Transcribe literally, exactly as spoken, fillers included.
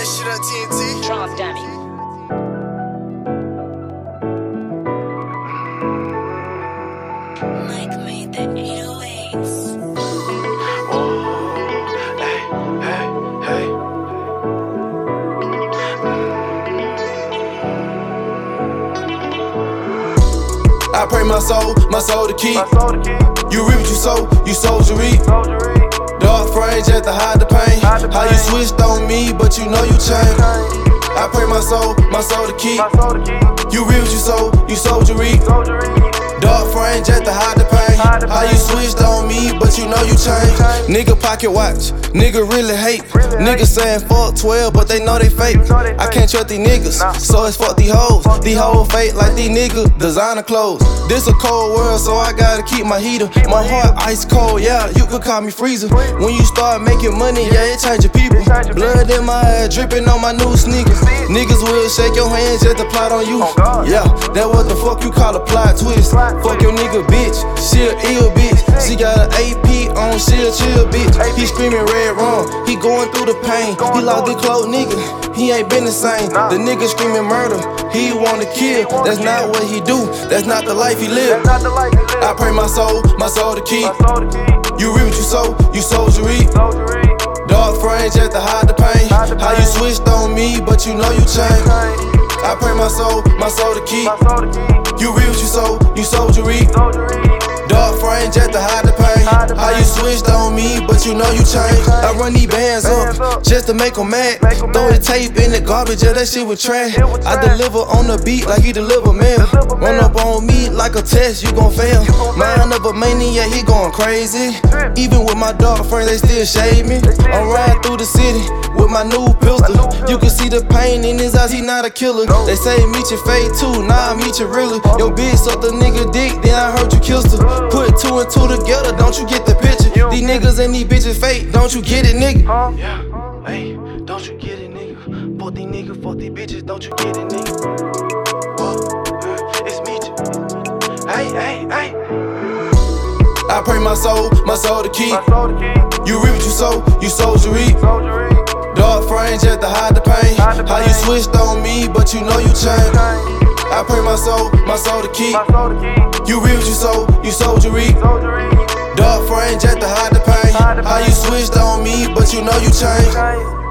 that shit up, T N T. Drop dummy. Mike made the eight oh eights. Hey, hey, hey. I pray my soul, my soul to keep. You reap what you sow, you sold you reap. Dark frame just to hide the pain. How you switched on me, but you know you changed. I pray my soul, my soul to keep. You reap what you sow, you sold you reap. Dark frame just to hide the pain. How you switched on me, but you know you changed. Nigga pocket watch, nigga really hate. Niggas saying fuck twelve, but they know they fake. I can't trust these niggas, so it's fuck these hoes. These hoes fake like these niggas, designer clothes. This a cold world, so I gotta keep my heater. My heart ice cold, yeah, you could call me freezer. When you start making money, yeah, it change your people. Blood in my head, dripping on my new sneakers. Niggas will shake your hands just to plot on you. Yeah, that what the fuck you call a plot twist. Fuck your nigga, bitch, she a ill bitch. She got an A P on, she a chill bitch. He screaming red wrong, he going through the pain. He lost his clothes, nigga, he ain't been the same. The nigga screaming murder, he wanna kill. That's not what he do, that's not the life he live. I pray my soul, my soul to keep. You reap what you sow, you sold you reap. Dark frame just to hide the pain. How you switched on me, but you know you changed. I pray my soul, my soul to keep. You reap what you sow, you sold you reap. Dark frame just to hide the pain. How you switched on me, but you know you changed. I run these bands up just to make them mad. Throw the tape in the garbage, yeah, that shit was trash. I deliver on the beat like he deliver mail. Run up on me like a test, you gon' fail. Mind of a maniac, he going crazy. Even with my dark frame, they still shade me. I'm riding through the city with my new pistol. You can see the pain in his eyes, he not a killer. They say meet your fate too, nah, I meet you really. Yo bitch suck the nigga dick, then I heard you kissed her. Put two and two together, don't you get the picture? These niggas and these bitches fake, don't you get it, nigga? Yeah, hey, don't you get it, nigga? Fuck these niggas, fuck these bitches, don't you get it, nigga? Oh, it's me too. Hey, hey, hey. I pray my soul, my soul to keep. You reap what you sow, you sold you reap. Dark frame just to hide the pain. How you switched on me, but you know you changed. I pray my soul, my soul to keep. You reap what you sow, you sold you reap. Dark frame just to hide the pain. How you switched on me, but you know you changed.